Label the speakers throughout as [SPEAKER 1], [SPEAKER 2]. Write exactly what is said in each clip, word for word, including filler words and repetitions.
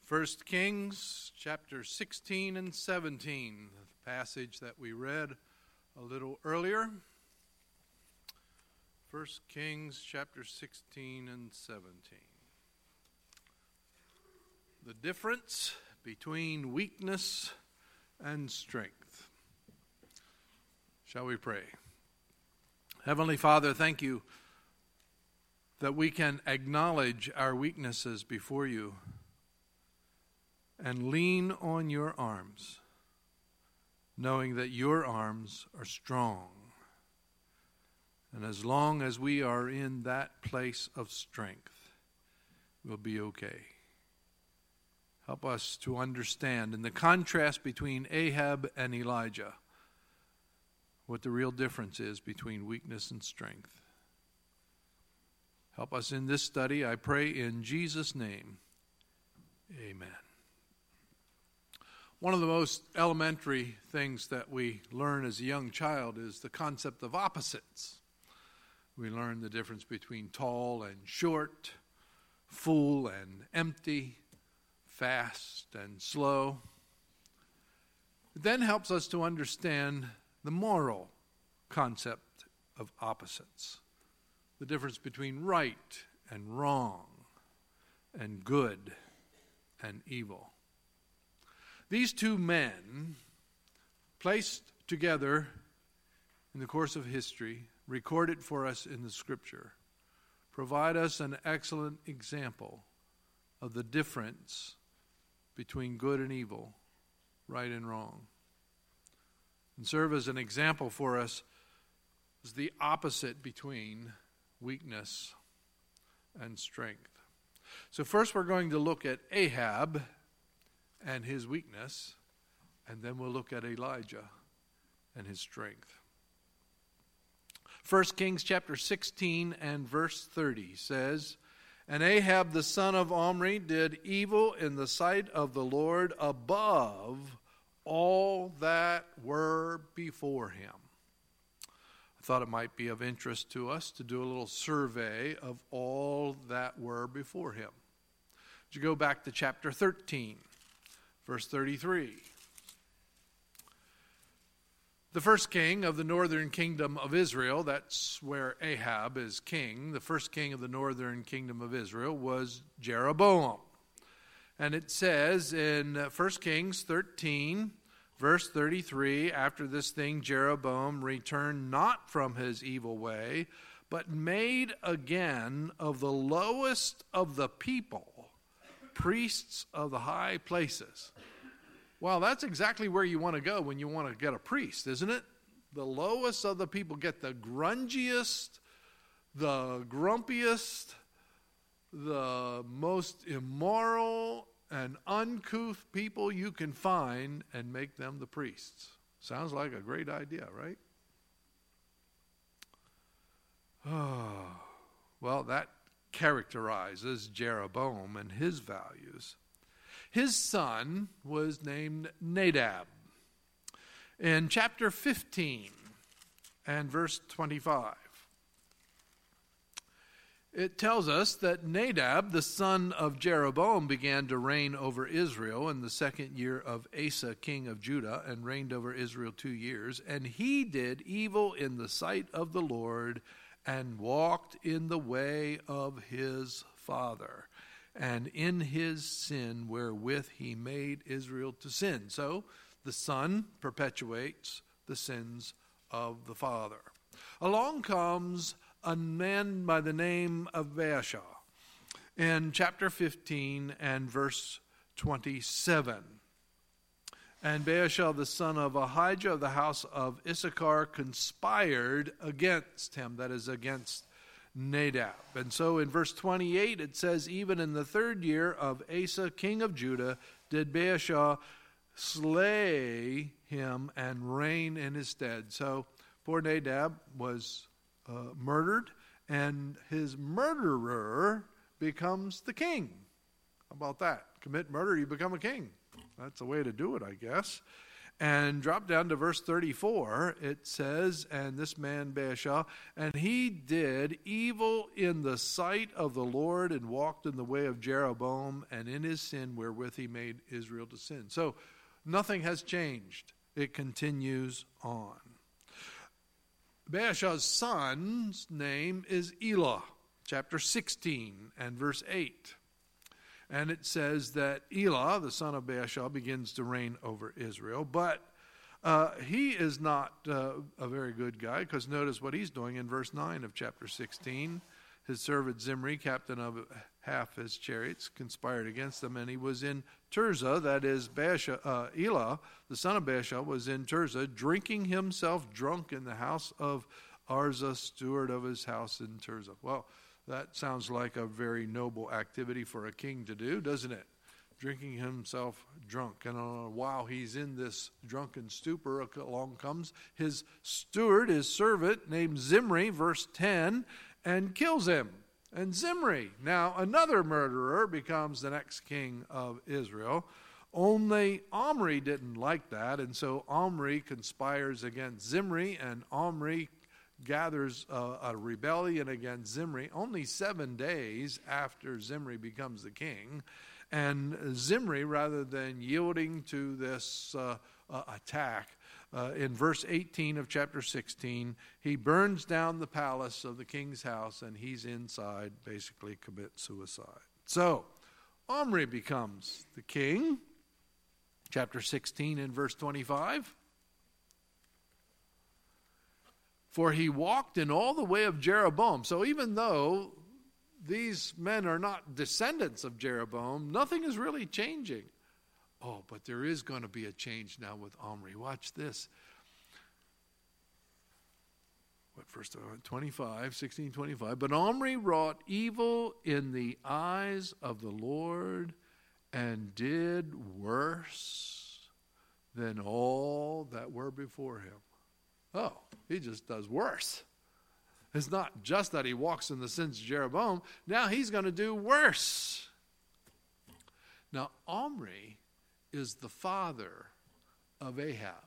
[SPEAKER 1] First Kings chapter sixteen and seventeen, the passage that we read a little earlier. First Kings chapter sixteen and seventeen. The difference between weakness and strength. Shall we pray? Heavenly Father, thank you that we can acknowledge our weaknesses before you and lean on your arms, knowing that your arms are strong. And as long as we are in that place of strength, we'll be okay. Help us to understand, in the contrast between Ahab and Elijah, what the real difference is between weakness and strength. Help us in this study, I pray in Jesus' name. Amen. One of the most elementary things that we learn as a young child is the concept of opposites. We learn the difference between tall and short, full and empty, fast and slow. It then helps us to understand the moral concept of opposites, the difference between right and wrong, and good and evil. These two men, placed together in the course of history, recorded for us in the Scripture, provide us an excellent example of the difference between good and evil, right and wrong, and serve as an example for us as the opposite between weakness and strength. So first we're going to look at Ahab and his weakness, and then we'll look at Elijah and his strength. First Kings chapter sixteen and verse thirty says, "And Ahab the son of Omri did evil in the sight of the Lord above all that were before him." I thought it might be of interest to us to do a little survey of all that were before him. Would you go back to chapter thirteen, verse thirty-three. The first king of the northern kingdom of Israel, that's where Ahab is king, the first king of the northern kingdom of Israel was Jeroboam. And it says in First Kings thirteen, verse thirty-three, "After this thing Jeroboam returned not from his evil way, but made again of the lowest of the people priests of the high places." Well, that's exactly where you want to go when you want to get a priest, isn't it? The lowest of the people get the grungiest, the grumpiest, the most immoral and uncouth people you can find and make them the priests. Sounds like a great idea, right? Oh, well, that characterizes Jeroboam and his values. His son was named Nadab. In chapter fifteen and verse twenty-five, it tells us that Nadab, the son of Jeroboam, began to reign over Israel in the second year of Asa, king of Judah, and reigned over Israel two years. And he did evil in the sight of the Lord and walked in the way of his father, and in his sin wherewith he made Israel to sin. So the son perpetuates the sins of the father. Along comes a man by the name of Baasha in chapter fifteen and verse twenty-seven. "And Baasha the son of Ahijah of the house of Issachar conspired against him," that is, against Nadab. And so in verse twenty-eight it says, "Even in the third year of Asa, king of Judah, did Baasha slay him and reign in his stead." So poor Nadab was uh, murdered, and his murderer becomes the king. How about that? Commit murder, you become a king. That's the way to do it, I guess. And drop down to verse thirty-four, it says, and this man Baasha, and he did evil in the sight of the Lord and walked in the way of Jeroboam and in his sin wherewith he made Israel to sin. So nothing has changed. It continues on. Baasha's son's name is Elah, chapter sixteen and verse eight. And it says that Elah, the son of Baasha, begins to reign over Israel. But uh, he is not uh, a very good guy, because notice what he's doing in verse nine of chapter sixteen. His servant Zimri, captain of half his chariots, conspired against them, and he was in Tirzah, that is, Baasha, uh, Elah, the son of Baasha, was in Tirzah, drinking himself drunk in the house of Arza, steward of his house in Tirzah. Well, that sounds like a very noble activity for a king to do, doesn't it? Drinking himself drunk. And uh, while he's in this drunken stupor, along comes his steward, his servant, named Zimri, verse ten, and kills him. And Zimri, now another murderer, becomes the next king of Israel. Only Omri didn't like that, and so Omri conspires against Zimri, and Omri gathers a, a rebellion against Zimri only seven days after Zimri becomes the king. And Zimri, rather than yielding to this uh, uh, attack, uh, in verse eighteen of chapter sixteen, he burns down the palace of the king's house, and he's inside, basically commits suicide. So Omri becomes the king. Chapter sixteen and verse twenty-five. For he walked in all the way of Jeroboam. So even though these men are not descendants of Jeroboam, nothing is really changing. Oh, but there is going to be a change now with Omri. Watch this. What verse? twenty-five, sixteen, twenty-five. But Omri wrought evil in the eyes of the Lord and did worse than all that were before him. Oh, he just does worse. It's not just that he walks in the sins of Jeroboam. Now he's going to do worse. Now, Omri is the father of Ahab.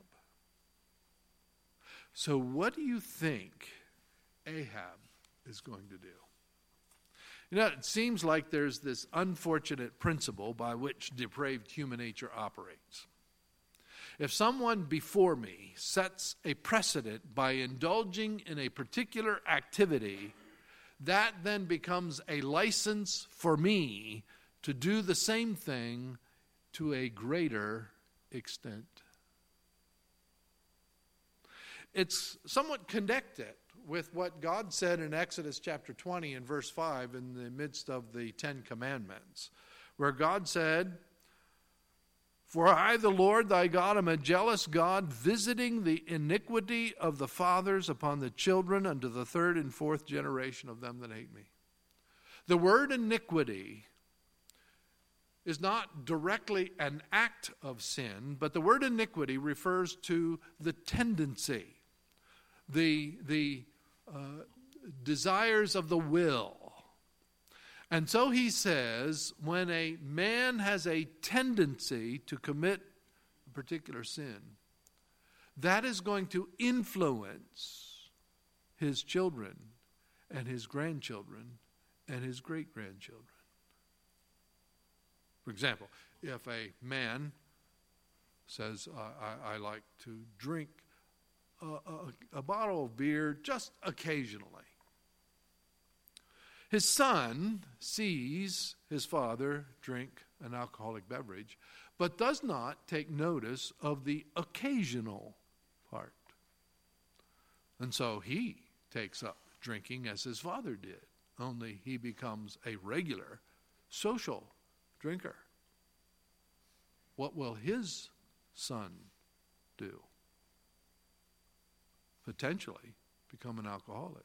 [SPEAKER 1] So what do you think Ahab is going to do? You know, it seems like there's this unfortunate principle by which depraved human nature operates. If someone before me sets a precedent by indulging in a particular activity, that then becomes a license for me to do the same thing to a greater extent. It's somewhat connected with what God said in Exodus chapter twenty and verse five in the midst of the Ten Commandments, where God said, For I, the Lord thy God, am a jealous God, visiting the iniquity of the fathers upon the children unto the third and fourth generation of them that hate me. The word iniquity is not directly an act of sin, but the word iniquity refers to the tendency, the, the uh, desires of the will. And so he says, when a man has a tendency to commit a particular sin, that is going to influence his children and his grandchildren and his great-grandchildren. For example, if a man says, I, I, I like to drink a, a, a bottle of beer just occasionally, his son sees his father drink an alcoholic beverage, but does not take notice of the occasional part. And so he takes up drinking as his father did, only he becomes a regular social drinker. What will his son do? Potentially become an alcoholic.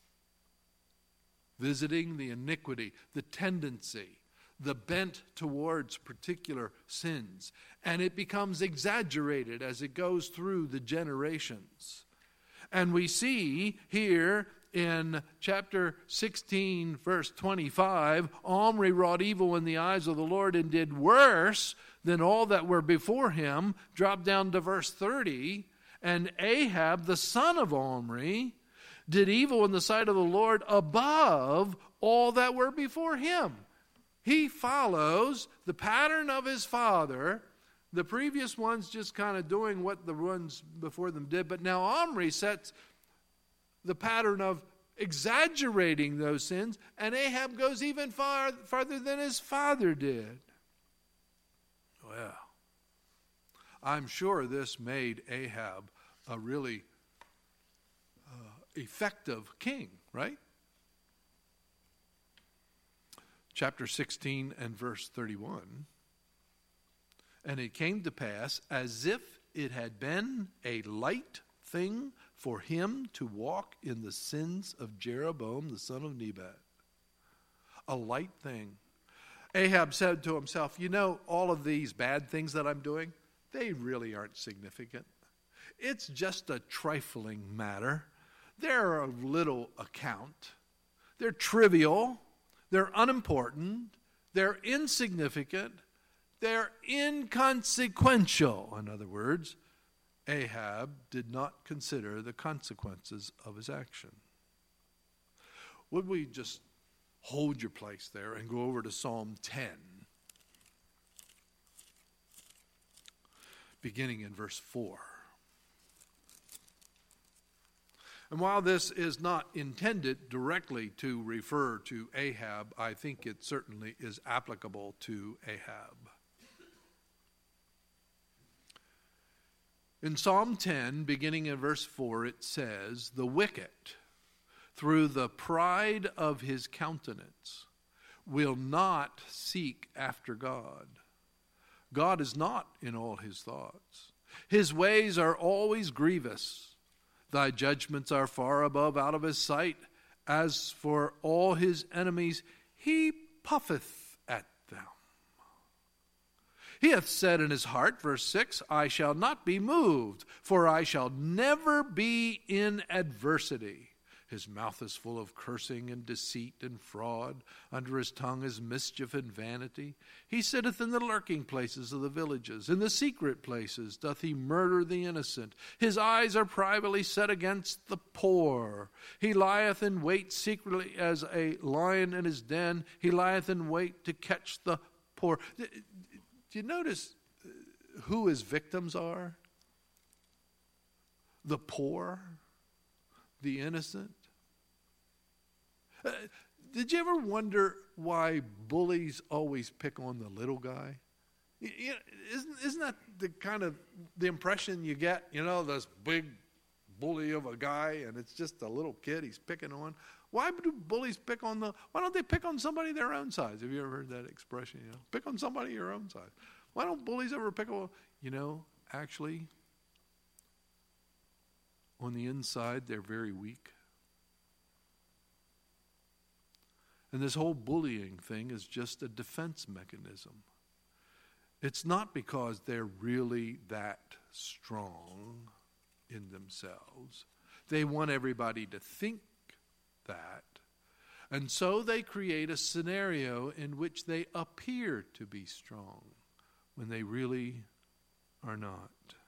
[SPEAKER 1] Visiting the iniquity, the tendency, the bent towards particular sins. And it becomes exaggerated as it goes through the generations. And we see here in chapter sixteen, verse twenty-five, Omri wrought evil in the eyes of the Lord and did worse than all that were before him. Drop down to verse thirty. And Ahab, the son of Omri, did evil in the sight of the Lord above all that were before him. He follows the pattern of his father. The previous ones just kind of doing what the ones before them did. But now Omri sets the pattern of exaggerating those sins. And Ahab goes even far, farther than his father did. Well, I'm sure this made Ahab a really uh, effective king, right? Chapter sixteen and verse thirty-one. And it came to pass, as if it had been a light thing for him to walk in the sins of Jeroboam, the son of Nebat. A light thing. Ahab said to himself, you know, all of these bad things that I'm doing, they really aren't significant. It's just a trifling matter. They're of little account. They're trivial. They're unimportant. They're insignificant. They're inconsequential. In other words, Ahab did not consider the consequences of his action. Would we just hold your place there and go over to Psalm ten, beginning in verse four. And while this is not intended directly to refer to Ahab, I think it certainly is applicable to Ahab. In Psalm ten, beginning in verse four, it says, the wicked, through the pride of his countenance, will not seek after God. God is not in all his thoughts. His ways are always grievous. Thy judgments are far above out of his sight. As for all his enemies, he puffeth at them. He hath said in his heart, verse six, I shall not be moved, for I shall never be in adversity. His mouth is full of cursing and deceit and fraud. Under his tongue is mischief and vanity. He sitteth in the lurking places of the villages. In the secret places doth he murder the innocent. His eyes are privately set against the poor. He lieth in wait secretly as a lion in his den. He lieth in wait to catch the poor. Do you notice who his victims are? The poor, the innocent. Uh, did you ever wonder why bullies always pick on the little guy? You, you know, isn't, isn't that the kind of the impression you get? You know, this big bully of a guy, and it's just a little kid he's picking on. Why do bullies pick on the, why don't they pick on somebody their own size? Have you ever heard that expression? You know, pick on somebody your own size. Why don't bullies ever pick on, you know, actually, on the inside, they're very weak. And this whole bullying thing is just a defense mechanism. It's not because they're really that strong in themselves. They want everybody to think that. And so they create a scenario in which they appear to be strong when they really are not.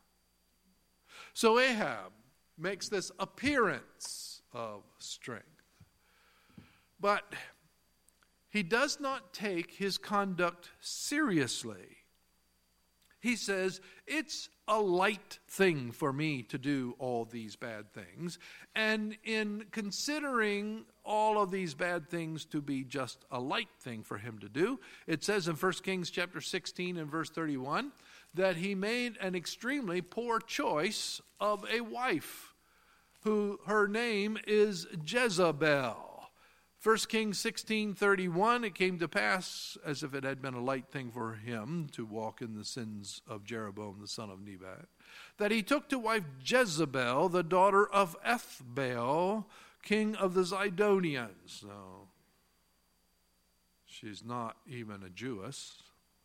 [SPEAKER 1] So Ahab makes this appearance of strength. But he does not take his conduct seriously. He says, it's a light thing for me to do all these bad things. And in considering all of these bad things to be just a light thing for him to do, it says in First Kings chapter sixteen and verse thirty-one that he made an extremely poor choice of a wife, who her name is Jezebel. First Kings sixteen thirty-one, it came to pass, as if it had been a light thing for him to walk in the sins of Jeroboam the son of Nebat, that he took to wife Jezebel, the daughter of Ethbaal, king of the Zidonians. So she's not even a Jewess.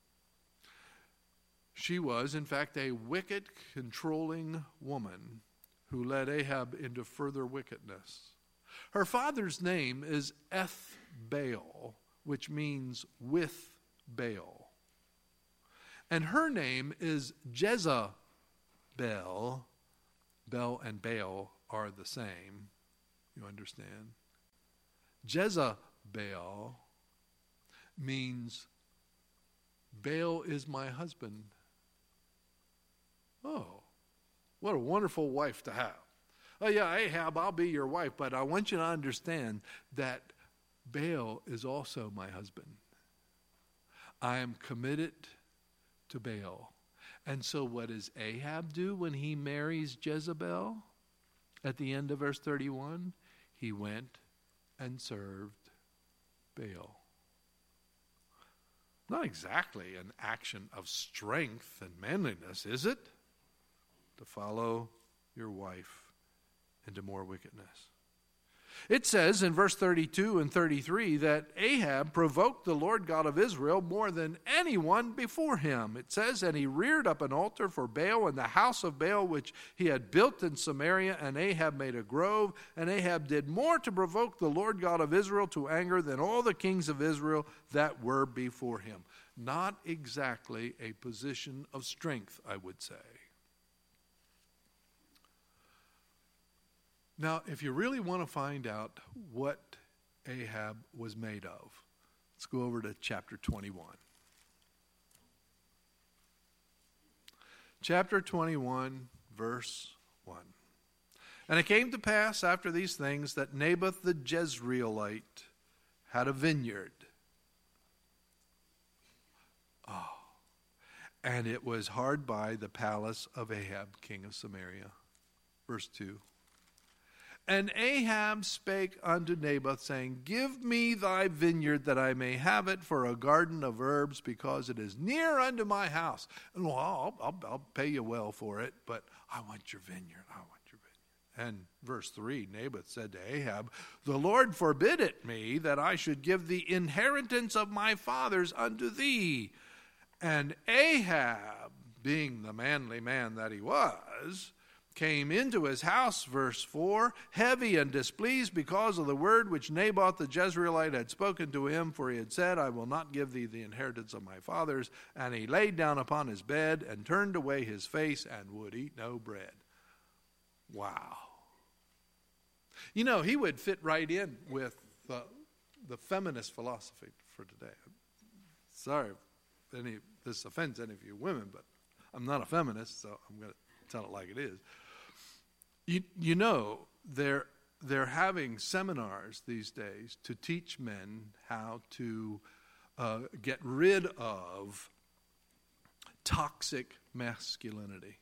[SPEAKER 1] She was, in fact, a wicked, controlling woman who led Ahab into further wickedness. Her father's name is Ethbaal, which means with Baal. And her name is Jezebel. Bel and Baal are the same. You understand? Jezebel means Baal is my husband. Oh, what a wonderful wife to have. Oh yeah, Ahab, I'll be your wife, but I want you to understand that Baal is also my husband. I am committed to Baal. And so what does Ahab do when he marries Jezebel? At the end of verse thirty-one, he went and served Baal. Not exactly an action of strength and manliness, is it? To follow your wife into more wickedness. It says in verse thirty-two and thirty-three that Ahab provoked the Lord God of Israel more than anyone before him. It says, and he reared up an altar for Baal in the house of Baal, which he had built in Samaria, and Ahab made a grove. And Ahab did more to provoke the Lord God of Israel to anger than all the kings of Israel that were before him. Not exactly a position of strength, I would say. Now, if you really want to find out what Ahab was made of, let's go over to chapter twenty-one. Chapter twenty-one, verse one. And it came to pass after these things that Naboth the Jezreelite had a vineyard. Oh, and it was hard by the palace of Ahab, king of Samaria. Verse two. And Ahab spake unto Naboth, saying, give me thy vineyard, that I may have it for a garden of herbs, because it is near unto my house. And well, I'll, I'll, I'll pay you well for it, but I want your vineyard. I want your vineyard. And verse three, Naboth said to Ahab, the Lord forbid it me, that I should give the inheritance of my fathers unto thee. And Ahab, being the manly man that he was, came into his house, verse four, heavy and displeased because of the word which Naboth the Jezreelite had spoken to him, for he had said, I will not give thee the inheritance of my fathers. And he laid down upon his bed and turned away his face and would eat no bread. Wow. You know, he would fit right in with the, the feminist philosophy for today. Sorry if any, this offends any of you women, but I'm not a feminist, so I'm going to tell it like it is. You, you know, they're, they're having seminars these days to teach men how to uh, get rid of toxic masculinity.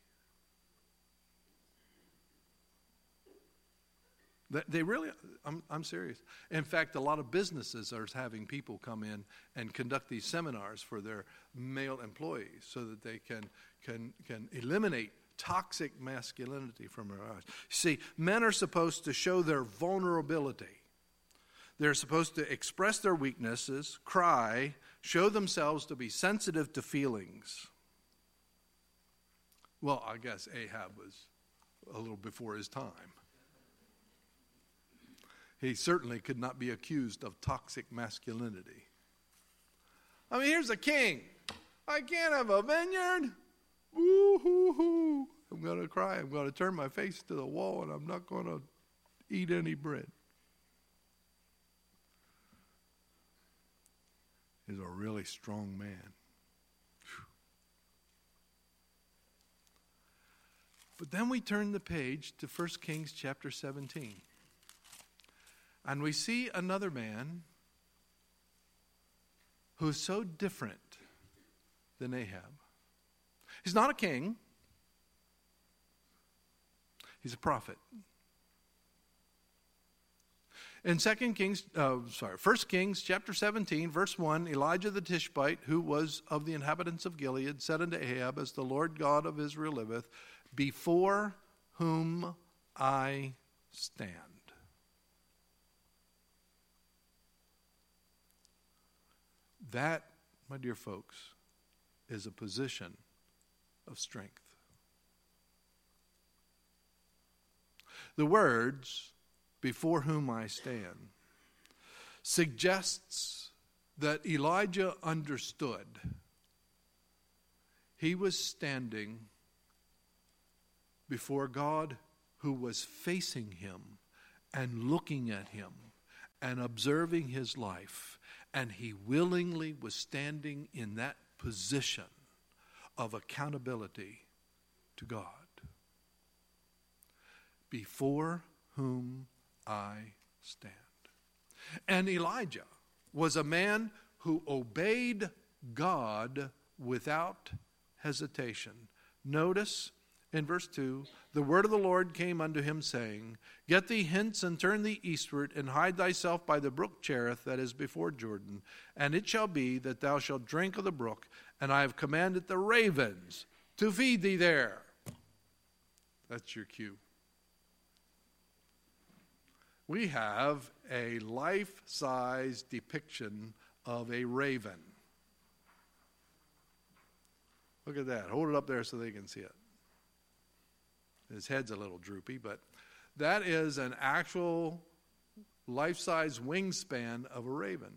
[SPEAKER 1] They really, I'm, I'm serious. In fact, a lot of businesses are having people come in and conduct these seminars for their male employees so that they can, can, can eliminate toxic masculinity from their lives. See, men are supposed to show their vulnerability. They're supposed to express their weaknesses, cry, show themselves to be sensitive to feelings. Well, I guess Ahab was a little before his time. He certainly could not be accused of toxic masculinity. I mean, here's a king. I can't have a vineyard. Woo-hoo-hoo. I'm going to cry. I'm going to turn my face to the wall, and I'm not going to eat any bread. He's a really strong man. Whew. But then we turn the page to First Kings chapter seventeen. And we see another man who's so different than Ahab. He's not a king. He's a prophet. In Second Kings, uh, sorry, First Kings chapter seventeen, verse one, Elijah the Tishbite, who was of the inhabitants of Gilead, said unto Ahab, as the Lord God of Israel liveth, before whom I stand. That, my dear folks, is a position of strength. The words, before whom I stand, suggests that Elijah understood he was standing before God who was facing him and looking at him and observing his life, and he willingly was standing in that position of accountability to God. Before whom I stand. And Elijah was a man who obeyed God without hesitation. Notice in verse two, the word of the Lord came unto him, saying, Get thee hence and turn thee eastward, and hide thyself by the brook Cherith that is before Jordan. And it shall be that thou shalt drink of the brook, and I have commanded the ravens to feed thee there. That's your cue. We have a life-size depiction of a raven. Look at that. Hold it up there so they can see it. His head's a little droopy, but that is an actual life-size wingspan of a raven.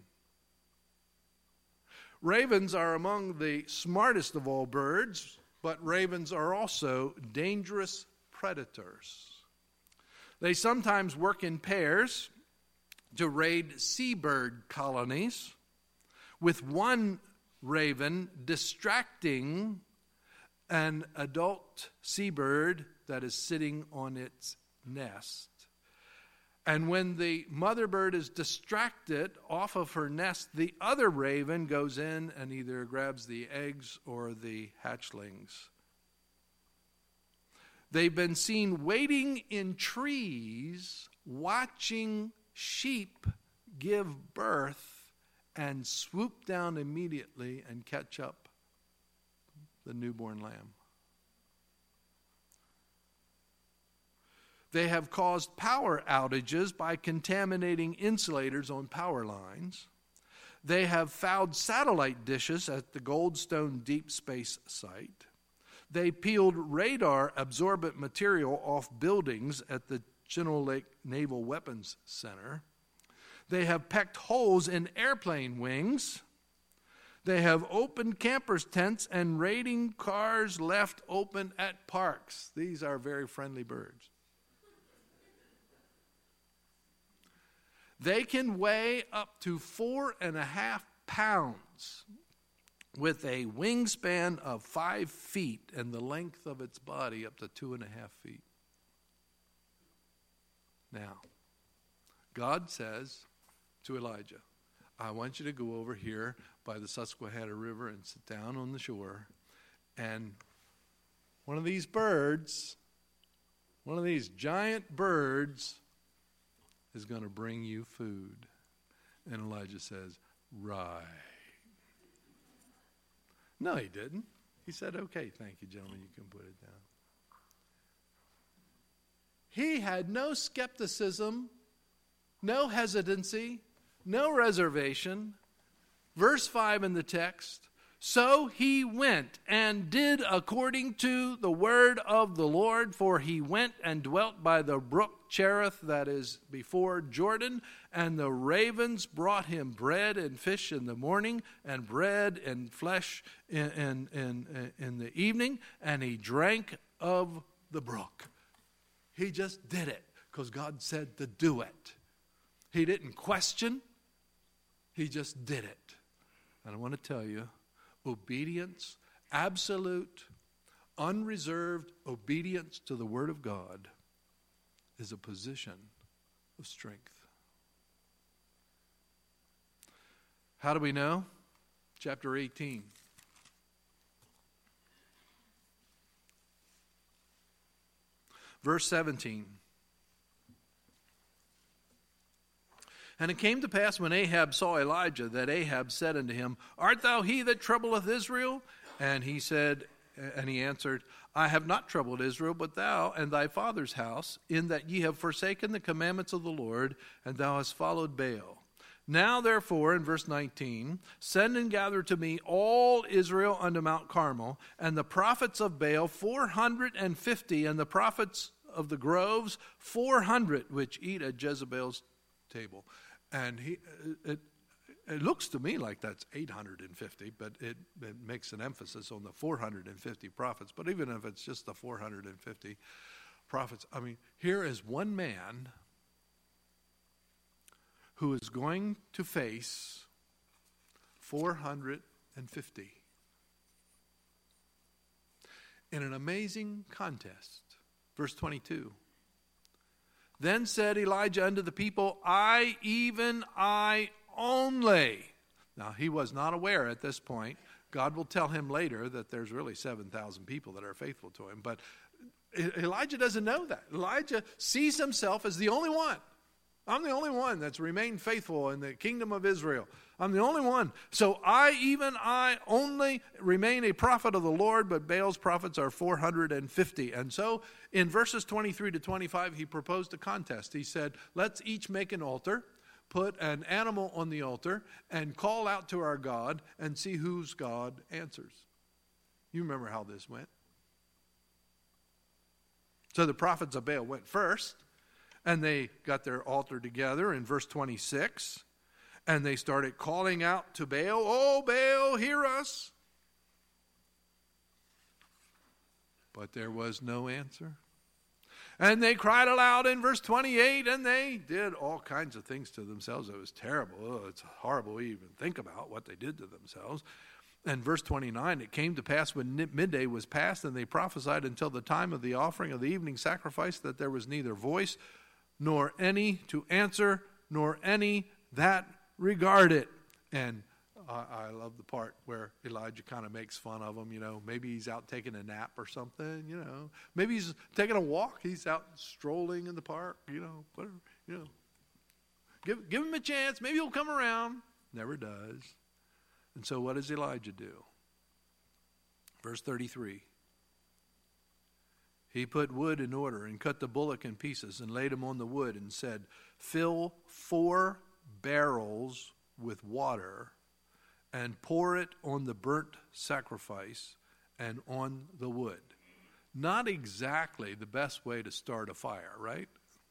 [SPEAKER 1] Ravens are among the smartest of all birds, but ravens are also dangerous predators. They sometimes work in pairs to raid seabird colonies, with one raven distracting an adult seabird that is sitting on its nest. And when the mother bird is distracted off of her nest, the other raven goes in and either grabs the eggs or the hatchlings. They've been seen waiting in trees, watching sheep give birth, and swoop down immediately and catch up the newborn lamb. They have caused power outages by contaminating insulators on power lines. They have fouled satellite dishes at the Goldstone Deep Space Site. They peeled radar absorbent material off buildings at the Chinook Lake Naval Weapons Center. They have pecked holes in airplane wings. They have opened campers' tents and raiding cars left open at parks. These are very friendly birds. They can weigh up to four and a half pounds with a wingspan of five feet and the length of its body up to two and a half feet. Now, God says to Elijah, I want you to go over here by the Susquehanna River and sit down on the shore, and one of these birds, one of these giant birds is going to bring you food. And Elijah says, right. No, he didn't. He said, okay, thank you, gentlemen, you can put it down. He had no skepticism, no hesitancy, no reservation. Verse five in the text, so he went and did according to the word of the Lord, for he went and dwelt by the brook Cherith that is before Jordan, and the ravens brought him bread and fish in the morning, and bread and flesh in, in, in, in the evening, and he drank of the brook. He just did it because God said to do it. He didn't question. He just did it. And I want to tell you, obedience, absolute, unreserved obedience to the Word of God is a position of strength. How do we know? Chapter eighteen. Verse seventeen. And it came to pass when Ahab saw Elijah that Ahab said unto him, Art thou he that troubleth Israel? And he said, and he answered, I have not troubled Israel, but thou and thy father's house, in that ye have forsaken the commandments of the Lord, and thou hast followed Baal. Now therefore, in verse nineteen, send and gather to me all Israel unto Mount Carmel, and the prophets of Baal four hundred and fifty, and the prophets of the groves, four hundred which eat at Jezebel's table. And he, it, it looks to me like that's eight hundred fifty, but it, it makes an emphasis on the four hundred fifty prophets. But even if it's just the four hundred fifty prophets, I mean, here is one man who is going to face four hundred fifty in an amazing contest. Verse twenty-two. Then said Elijah unto the people, I, even I only. Now, he was not aware at this point. God will tell him later that there's really seven thousand people that are faithful to him. But Elijah doesn't know that. Elijah sees himself as the only one. I'm the only one that's remained faithful in the kingdom of Israel. I'm the only one. So I, even I only, remain a prophet of the Lord, but Baal's prophets are four hundred fifty. And so in verses twenty-three to twenty-five, he proposed a contest. He said, let's each make an altar, put an animal on the altar, and call out to our God and see whose God answers. You remember how this went. So the prophets of Baal went first, and they got their altar together in verse twenty-six. And they started calling out to Baal, oh, Baal, hear us. But there was no answer. And they cried aloud in verse twenty-eight, and they did all kinds of things to themselves. It was terrible. Oh, it's horrible to even think about what they did to themselves. And verse twenty-nine, it came to pass when midday was past, and they prophesied until the time of the offering of the evening sacrifice, that there was neither voice nor any to answer, nor any that regard it. And I, I love the part where Elijah kind of makes fun of him. You know, maybe he's out taking a nap or something. You know, maybe he's taking a walk. He's out strolling in the park. You know, whatever. You know, give give him a chance. Maybe he'll come around. Never does. And so, what does Elijah do? Verse thirty-three. He put wood in order and cut the bullock in pieces and laid him on the wood and said, fill four barrels with water and pour it on the burnt sacrifice and on the wood. Not exactly the best way to start a fire, right?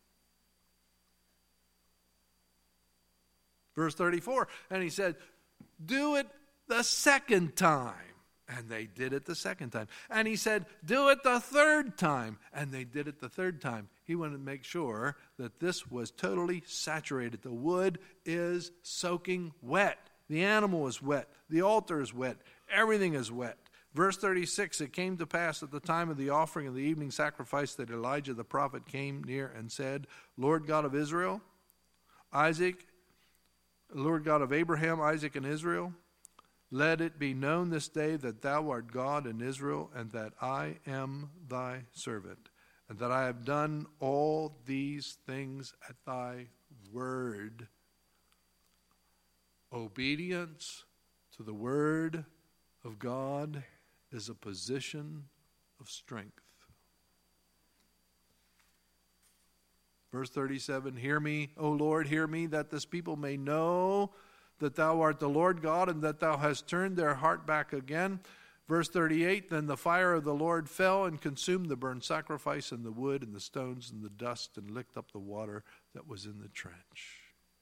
[SPEAKER 1] Verse thirty-four, and he said, do it the second time. And they did it the second time. And he said, do it the third time. And they did it the third time. He wanted to make sure that this was totally saturated. The wood is soaking wet. The animal is wet. The altar is wet. Everything is wet. Verse thirty-six, it came to pass at the time of the offering of the evening sacrifice that Elijah the prophet came near and said, Lord God of Israel, Isaac, Lord God of Abraham, Isaac, and Israel, let it be known this day that thou art God in Israel, and that I am thy servant, and that I have done all these things at thy word. Obedience to the word of God is a position of strength. Verse thirty-seven, hear me, O Lord, hear me, that this people may know that thou art the Lord God, and that thou hast turned their heart back again. Verse thirty-eight, then the fire of the Lord fell and consumed the burnt sacrifice and the wood and the stones and the dust and licked up the water that was in the trench.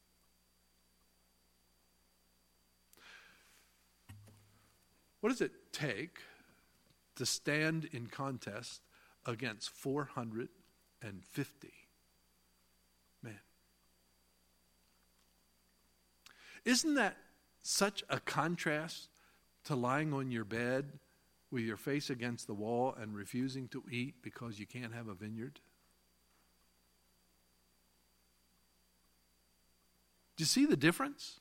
[SPEAKER 1] What does it take to stand in contest against four hundred fifty men? Isn't that such a contrast to lying on your bed with your face against the wall and refusing to eat because you can't have a vineyard? Do you see the difference?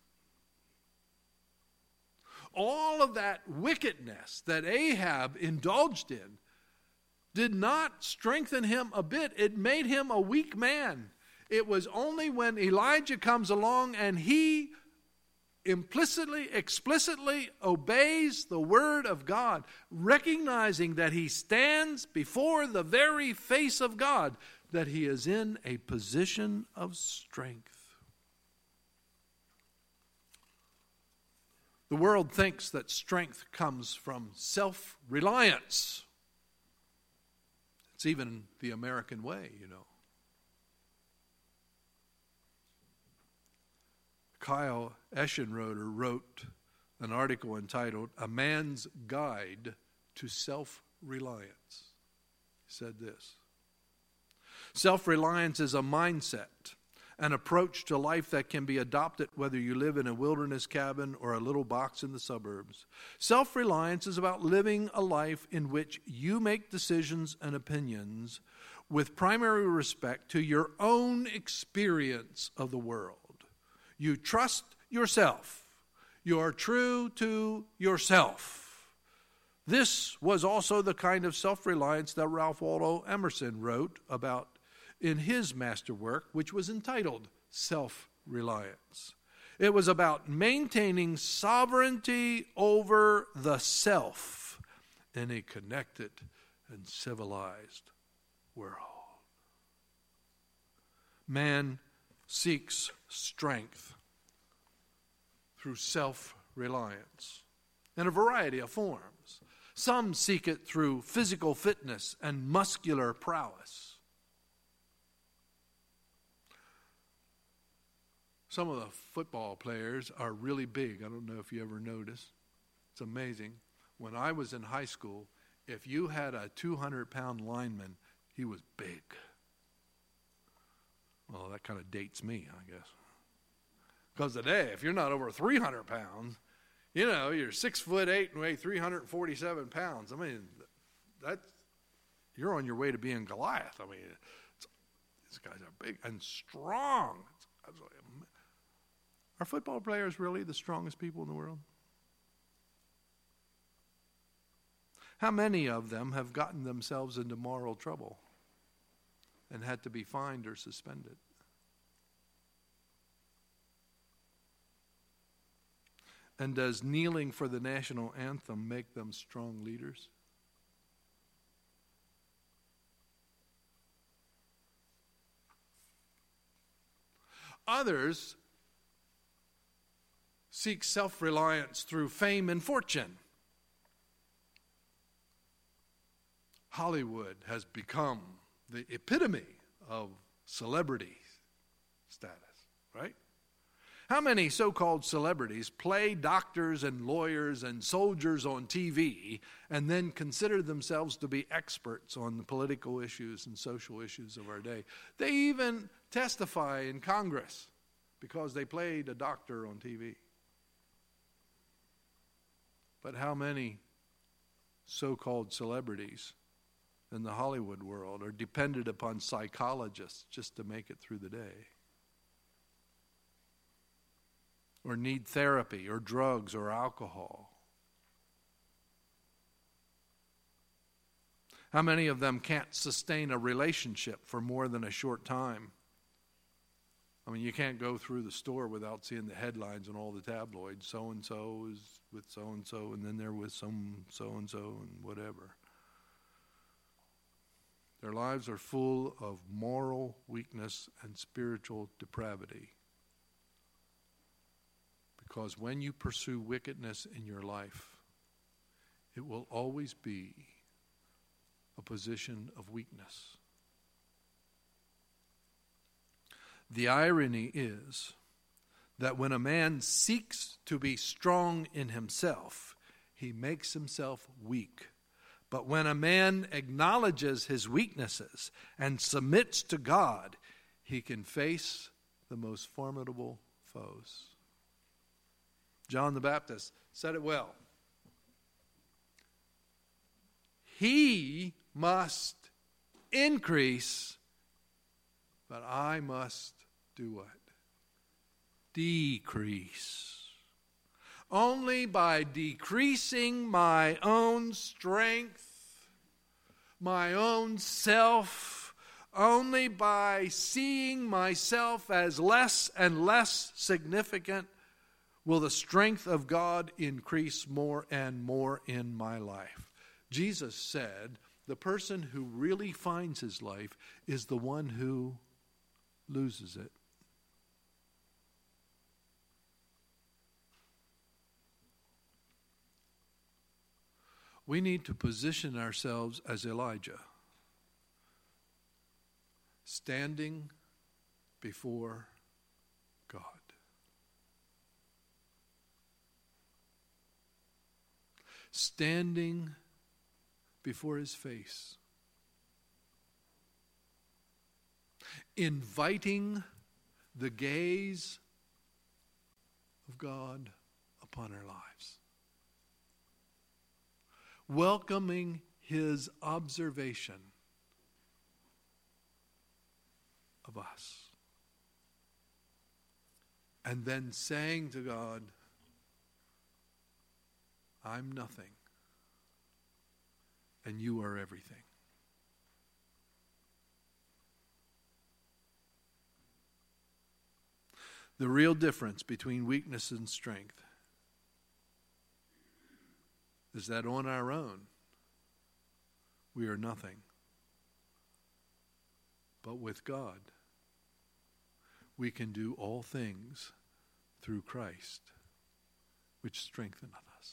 [SPEAKER 1] All of that wickedness that Ahab indulged in did not strengthen him a bit. It made him a weak man. It was only when Elijah comes along and he implicitly, explicitly obeys the word of God, recognizing that he stands before the very face of God, that he is in a position of strength. The world thinks that strength comes from self-reliance. It's It's even the American way, you know. Kyle Eschenroder wrote an article entitled A Man's Guide to Self-Reliance. He said this: self-reliance is a mindset, an approach to life that can be adopted whether you live in a wilderness cabin or a little box in the suburbs. Self-reliance is about living a life in which you make decisions and opinions with primary respect to your own experience of the world. You trust yourself. You are true to yourself. This was also the kind of self-reliance that Ralph Waldo Emerson wrote about in his masterwork, which was entitled Self-Reliance. It was about maintaining sovereignty over the self in a connected and civilized world. Man seeks strength through self-reliance in a variety of forms. Some seek it through physical fitness and muscular prowess. Some of the football players are really big. I don't know if you ever noticed. It's amazing. When I was in high school, if you had a two hundred pound lineman, he was big. Well, that kind of dates me, I guess. Because today, if you're not over three hundred pounds, you know, you're six foot eight and weigh three hundred forty-seven pounds. I mean, that's, you're on your way to being Goliath. I mean, it's, these guys are big and strong. It's absolutely amazing. Are football players really the strongest people in the world? How many of them have gotten themselves into moral trouble and had to be fined or suspended? And does kneeling for the national anthem make them strong leaders? Others seek self-reliance through fame and fortune. Hollywood has become the epitome of celebrity status, right? How many so-called celebrities play doctors and lawyers and soldiers on T V and then consider themselves to be experts on the political issues and social issues of our day? They even testify in Congress because they played a doctor on T V. But how many so-called celebrities in the Hollywood world are dependent upon psychologists just to make it through the day? Or need therapy or drugs or alcohol? How many of them can't sustain a relationship for more than a short time? I mean, you can't go through the store without seeing the headlines on all the tabloids. So-and-so is with so-and-so, and then they're with some so-and-so and whatever. Their lives are full of moral weakness and spiritual depravity. Because when you pursue wickedness in your life, it will always be a position of weakness. The irony is that when a man seeks to be strong in himself, he makes himself weak. But when a man acknowledges his weaknesses and submits to God, he can face the most formidable foes. John the Baptist said it well. He must increase, but I must do what? Decrease. Only by decreasing my own strength, my own self, only by seeing myself as less and less significant, will the strength of God increase more and more in my life. Jesus said, the person who really finds his life is the one who loses it. We need to position ourselves as Elijah. standing before God. Standing before his face. Inviting the gaze of God upon our lives. Welcoming his observation of us. And then saying to God, I'm nothing, and you are everything. The real difference between weakness and strength is that on our own, we are nothing. But with God, we can do all things through Christ, which strengtheneth us.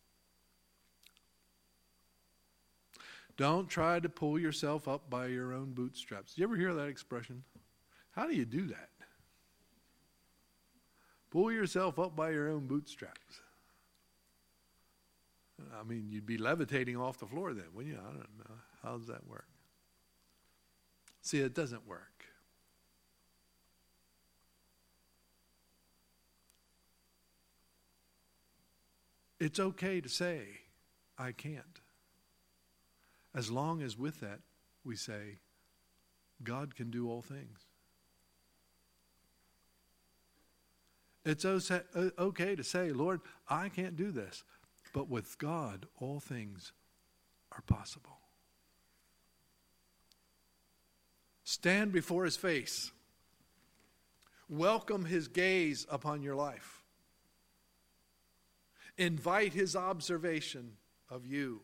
[SPEAKER 1] Don't try to pull yourself up by your own bootstraps. Did you ever hear that expression? How do you do that? Pull yourself up by your own bootstraps. I mean, you'd be levitating off the floor then, wouldn't you? I don't know. How does that work? See, it doesn't work. It's okay to say, I can't. As long as with that we say, God can do all things. It's okay to say, Lord, I can't do this. But with God, all things are possible. Stand before his face. Welcome his gaze upon your life. Invite his observation of you.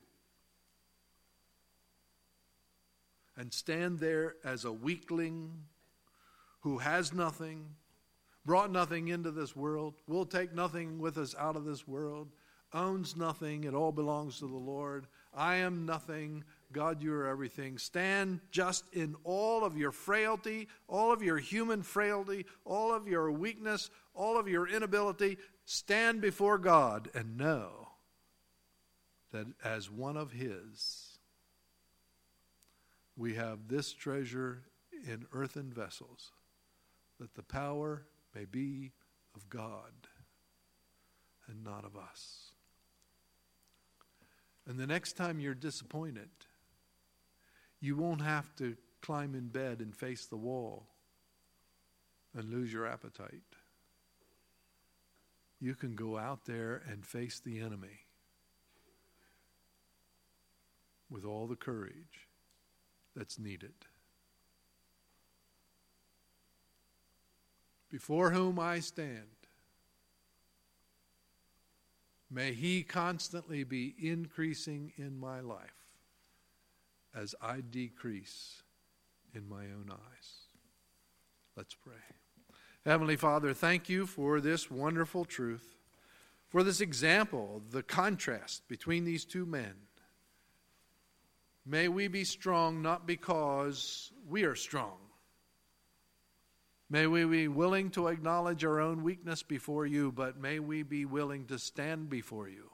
[SPEAKER 1] And stand there as a weakling who has nothing, brought nothing into this world, will take nothing with us out of this world, owns nothing, it all belongs to the Lord. I am nothing, God, you are everything. Stand just in all of your frailty, all of your human frailty, all of your weakness, all of your inability. Stand before God and know that as one of his, we have this treasure in earthen vessels, that the power may be of God and not of us. And the next time you're disappointed, you won't have to climb in bed and face the wall and lose your appetite. You can go out there and face the enemy with all the courage that's needed. Before whom I stand, may he constantly be increasing in my life as I decrease in my own eyes. Let's pray. Heavenly Father, thank you for this wonderful truth, for this example, the contrast between these two men. May we be strong not because we are strong. May we be willing to acknowledge our own weakness before you, but may we be willing to stand before you.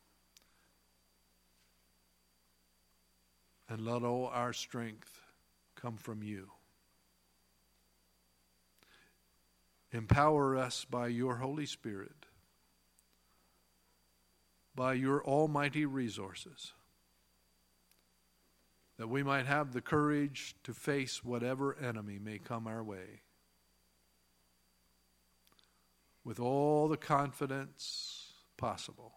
[SPEAKER 1] And let all our strength come from you. Empower us by your Holy Spirit, by your almighty resources, that we might have the courage to face whatever enemy may come our way, with all the confidence possible,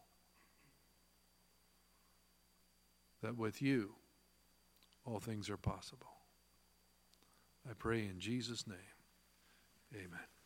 [SPEAKER 1] that with you all things are possible. I pray in Jesus' name, amen.